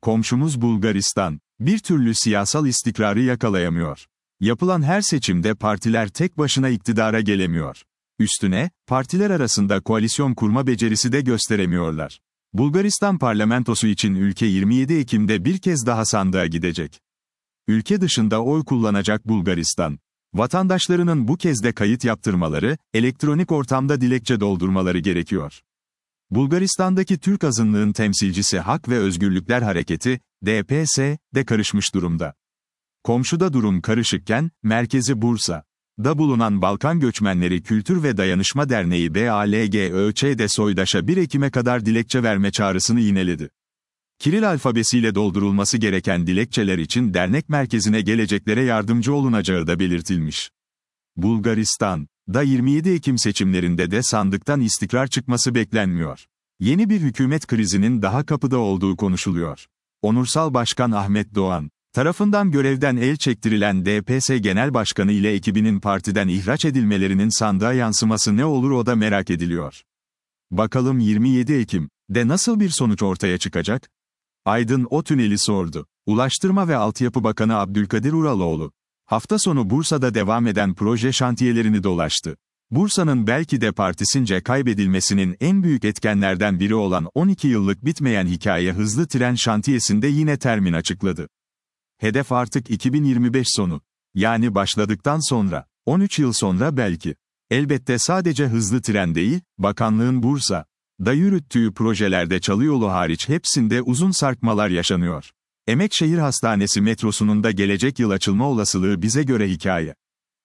Komşumuz Bulgaristan, bir türlü siyasal istikrarı yakalayamıyor. Yapılan her seçimde partiler tek başına iktidara gelemiyor. Üstüne, partiler arasında koalisyon kurma becerisi de gösteremiyorlar. Bulgaristan parlamentosu için ülke 27 Ekim'de bir kez daha sandığa gidecek. Ülke dışında oy kullanacak Bulgaristan. Vatandaşlarının bu kez de kayıt yaptırmaları, elektronik ortamda dilekçe doldurmaları gerekiyor. Bulgaristan'daki Türk azınlığın temsilcisi Hak ve Özgürlükler Hareketi, DPS, de karışmış durumda. Komşuda durum karışıkken, merkezi Bursa'da bulunan Balkan Göçmenleri Kültür ve Dayanışma Derneği BALGÖÇ de Soydaş'a 1 Ekim'e kadar dilekçe verme çağrısını yineledi. Kiril alfabesiyle doldurulması gereken dilekçeler için dernek merkezine geleceklere yardımcı olunacağı da belirtilmiş. Bulgaristan'da 27 Ekim seçimlerinde de sandıktan istikrar çıkması beklenmiyor. Yeni bir hükümet krizinin daha kapıda olduğu konuşuluyor. Onursal Başkan Ahmet Doğan tarafından görevden el çektirilen DPS Genel Başkanı ile ekibinin partiden ihraç edilmelerinin sandığa yansıması ne olur o da merak ediliyor. Bakalım 27 Ekim'de nasıl bir sonuç ortaya çıkacak? Aydın o tüneli sordu. Ulaştırma ve Altyapı Bakanı Abdülkadir Uraloğlu, hafta sonu Bursa'da devam eden proje şantiyelerini dolaştı. Bursa'nın belki de partisince kaybedilmesinin en büyük etkenlerden biri olan 12 yıllık bitmeyen hikaye hızlı tren şantiyesinde yine termin açıkladı. Hedef artık 2025 sonu. Yani başladıktan sonra, 13 yıl sonra belki. Elbette sadece hızlı tren değil, bakanlığın Bursa'da yürüttüğü projelerde Çalıyolu hariç hepsinde uzun sarkmalar yaşanıyor. Emekşehir Hastanesi metrosunun da gelecek yıl açılma olasılığı bize göre hikaye.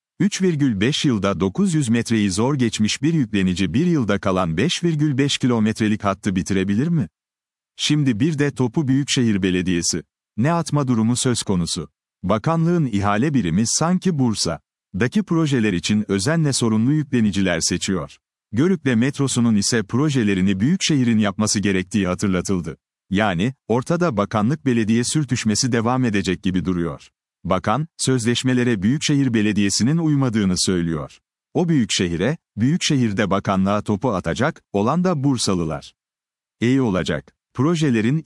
3,5 yılda 900 metreyi zor geçmiş bir yüklenici bir yılda kalan 5,5 kilometrelik hattı bitirebilir mi? Şimdi bir de topu Büyükşehir Belediyesi. Ne atma durumu söz konusu. Bakanlığın ihale birimi sanki Bursa'daki projeler için özenle sorunlu yükleniciler seçiyor. Görükle metrosunun ise projelerini Büyükşehir'in yapması gerektiği hatırlatıldı. Yani, ortada bakanlık belediye sürtüşmesi devam edecek gibi duruyor. Bakan, sözleşmelere Büyükşehir Belediyesi'nin uymadığını söylüyor. O Büyükşehir'de bakanlığa topu atacak, olan da Bursalılar. İyi olacak. Projelerin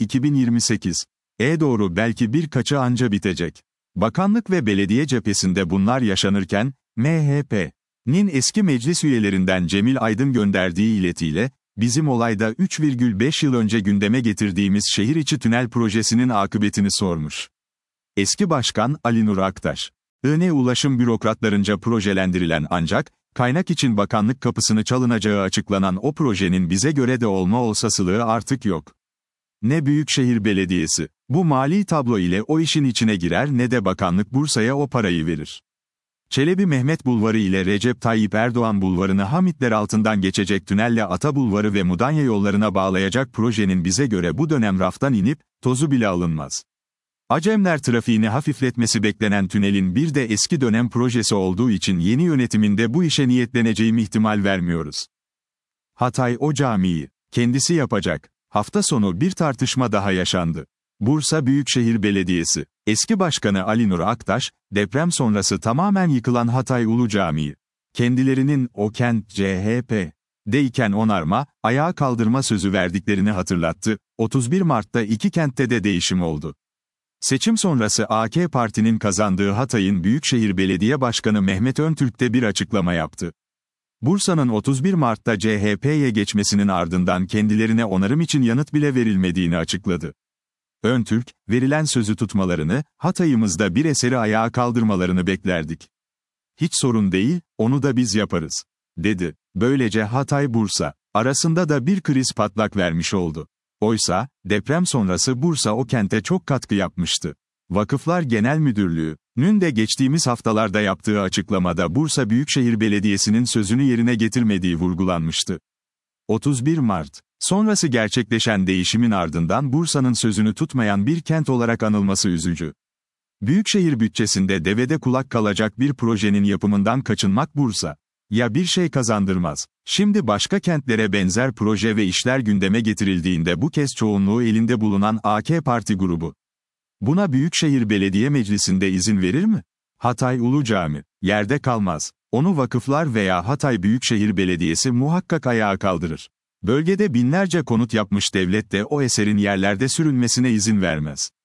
2028'e doğru belki birkaçı anca bitecek. Bakanlık ve belediye cephesinde bunlar yaşanırken, MHP'nin eski meclis üyelerinden Cemil Aydın gönderdiği iletiyle, bizim olayda 3,5 yıl önce gündeme getirdiğimiz şehir içi tünel projesinin akıbetini sormuş. Eski Başkan Ali Nur Aktaş, ulaşım bürokratlarınca projelendirilen ancak, kaynak için bakanlık kapısını çalınacağı açıklanan o projenin bize göre de olma olasılığı artık yok. Ne Büyükşehir Belediyesi, bu mali tablo ile o işin içine girer ne de bakanlık Bursa'ya o parayı verir. Çelebi Mehmet Bulvarı ile Recep Tayyip Erdoğan Bulvarı'nı Hamitler altından geçecek tünelle Ata Bulvarı ve Mudanya yollarına bağlayacak projenin bize göre bu dönem raftan inip, tozu bile alınmaz. Acemler trafiğini hafifletmesi beklenen tünelin bir de eski dönem projesi olduğu için yeni yönetiminde bu işe niyetleneceğim ihtimal vermiyoruz. Hatay o camiyi kendisi yapacak. Hafta sonu bir tartışma daha yaşandı. Bursa Büyükşehir Belediyesi, eski başkanı Ali Nur Aktaş, deprem sonrası tamamen yıkılan Hatay Ulu Camii, kendilerinin o kent CHP'deyken onarma, ayağa kaldırma sözü verdiklerini hatırlattı. 31 Mart'ta iki kentte de değişim oldu. Seçim sonrası AK Parti'nin kazandığı Hatay'ın Büyükşehir Belediye Başkanı Mehmet Öntürk de bir açıklama yaptı. Bursa'nın 31 Mart'ta CHP'ye geçmesinin ardından kendilerine onarım için yanıt bile verilmediğini açıkladı. Öntürk, verilen sözü tutmalarını, Hatay'ımızda bir eseri ayağa kaldırmalarını beklerdik. Hiç sorun değil, onu da biz yaparız, dedi. Böylece Hatay-Bursa arasında da bir kriz patlak vermiş oldu. Oysa, deprem sonrası Bursa o kente çok katkı yapmıştı. Vakıflar Genel Müdürlüğü'nün de geçtiğimiz haftalarda yaptığı açıklamada Bursa Büyükşehir Belediyesi'nin sözünü yerine getirmediği vurgulanmıştı. 31 Mart sonrası gerçekleşen değişimin ardından Bursa'nın sözünü tutmayan bir kent olarak anılması üzücü. Büyükşehir bütçesinde devede kulak kalacak bir projenin yapımından kaçınmak Bursa'ya bir şey kazandırmaz. Şimdi başka kentlere benzer proje ve işler gündeme getirildiğinde bu kez çoğunluğu elinde bulunan AK Parti grubu buna Büyükşehir Belediye Meclisi'nde izin verir mi? Hatay Ulu Cami yerde kalmaz. Onu vakıflar veya Hatay Büyükşehir Belediyesi muhakkak ayağa kaldırır. Bölgede binlerce konut yapmış devlet de o eserin yerlerde sürünmesine izin vermez.